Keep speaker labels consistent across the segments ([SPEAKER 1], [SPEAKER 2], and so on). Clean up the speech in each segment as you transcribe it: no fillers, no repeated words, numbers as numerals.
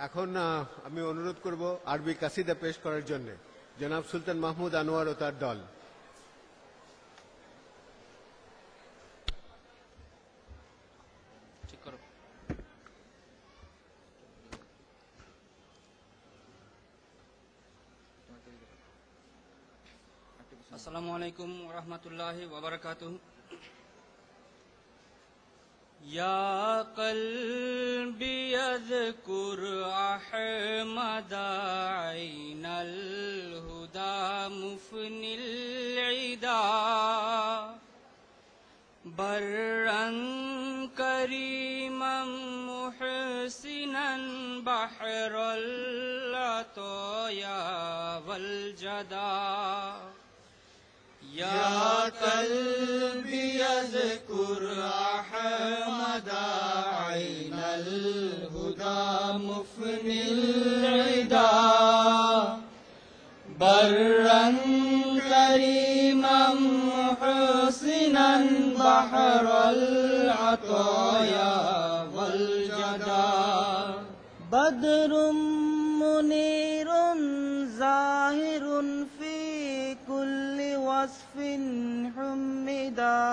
[SPEAKER 1] এখন আমি অনুরোধ করব আরবি কাসিদা পেশ করার জন্য জনাব সুলতান মাহমুদ আনোয়ার ও তার দল।
[SPEAKER 2] আসসালামু আলাইকুম ওয়া রাহমাতুল্লাহি ওয়া বারাকাতুহু। ইয়া কলবি আযকুর আহমাদা আইনাল হুদা মুফনিল ইদা বররান করিমান মুহসিনান বাহরাল আতায়া ওয়াল জাদা।
[SPEAKER 3] يا قلبي اذكر أحمد عين الهدى مفني العدا برا كريما محسنا بحر العطايا والجدا بدر منير زاهر في كل وصف حمدا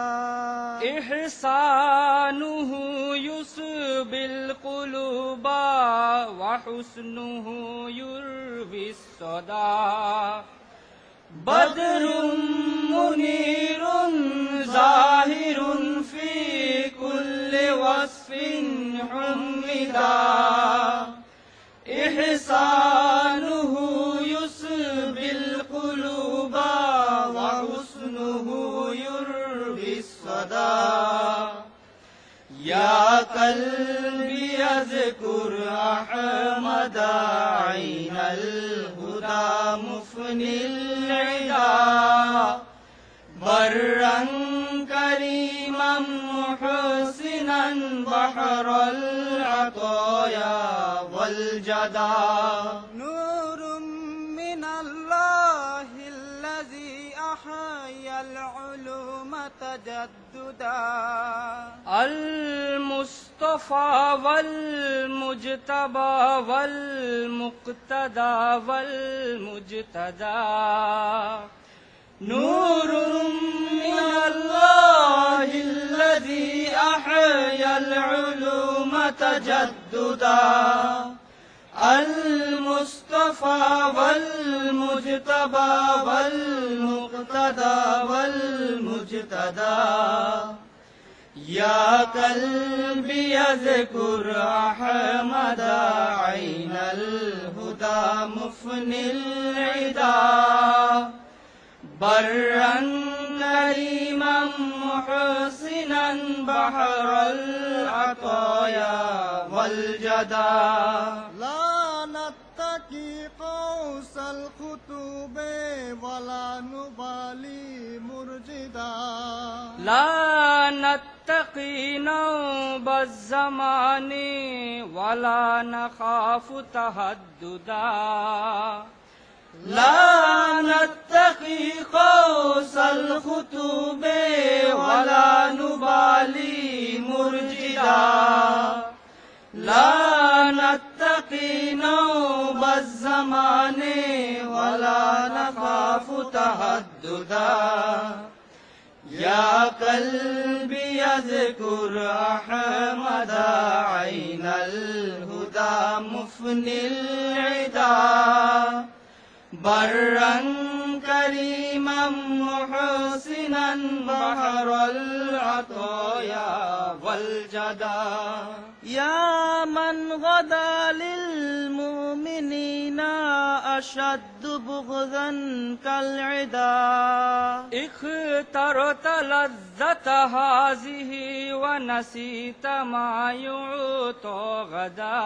[SPEAKER 2] إحسانه يسبي القلوب وحسنه يروي الصدى بدر منير ظاهر في كل وصف حمدا إحسانه يسبي القلوب وحسنه يروي الصدى يا قلبي اذكر أحمد عين الهدى مفني العدا برا كريما محسنا بحر العطايا والجدا
[SPEAKER 3] نور من الله الذي أحيا العلوم تجددا
[SPEAKER 2] المصطفى والمجتبى والمقتدى والمجتدى نور من الله الذي أحيا العلوم تجددا المصطفى والمجتبى والمقتدى والمجتدى يا قلبي اذكر أحمد عين الهدى مفني العدا برا كريما محسنا بحر العطايا والجدا
[SPEAKER 3] لا نتقي قوس الخطوب ولا نبالي مرجدا
[SPEAKER 2] لا نتقي نوب الزمان ولا نخاف تهددا لا نتقي قوس الخطوب ولا نبالي مرجدا لا نتقي نوب الزمان ولا نخاف تهددا يا قلبي اذكر أحمد عين الهدى مفني العدا برا كريما محسنا بحر العطايا والجدا يا من غدا للمؤمنين أشد بغضا كالعدا اخترت لذة هذه ونسيت ما يعطى غدا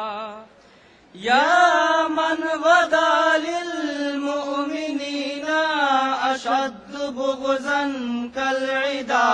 [SPEAKER 2] يا من غدا للمؤمنين أشد بغضا كالعدا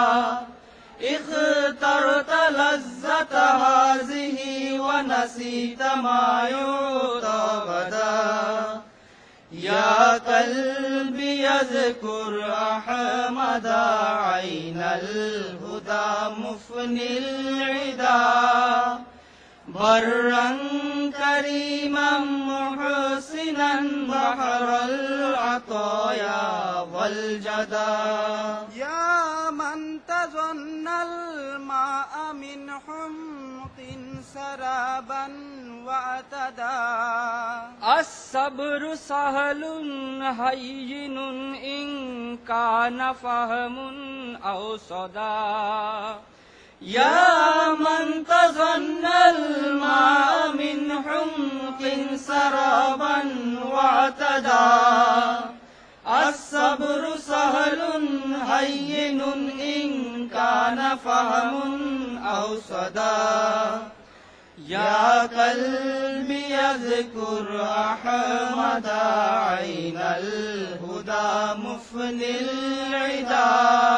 [SPEAKER 2] اخترت لذة هذه ونسيت ما يعطى غدا يا قلبي يذكر أحمد عين الهدى مفني العدا برا
[SPEAKER 3] كريما محسنا بحر العطايا والجدى يا من تظن الماء من حمق سرابا واعتدى
[SPEAKER 2] الصبر سهل هين إن كان فهم أو صدى
[SPEAKER 3] يا من تظن الماء من حمق سرابا واعتدى الصبر سهل هين إن كان فهم أو صدى يا قلبي يذكر أحمد عين الهدى مفني العدا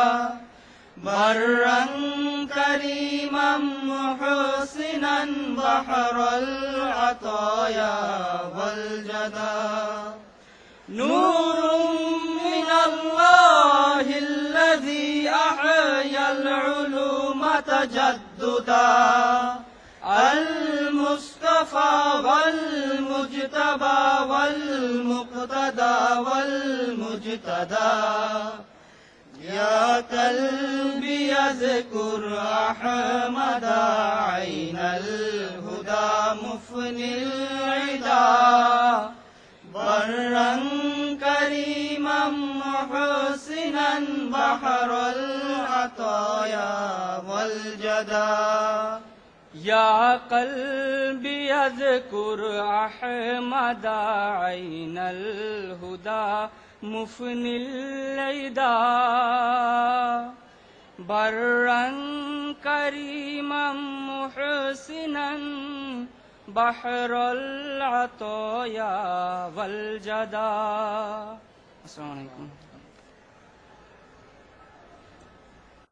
[SPEAKER 3] برا كريما محسنا بحر العطايا والجدى نور من الله الذي أحيا العلوم تجددا المصطفى والمجتبى والمقتدى والمجتدى يا قلبي يذكر أحمد عين الهدى مفني العدا برا كريما محسنا بحر العطايا والجدى
[SPEAKER 2] يا قلبي يذكر أحمد عين الهدى مفني العدا برا كريما محسنا بحر العطايا والجدى. السلام عليكم.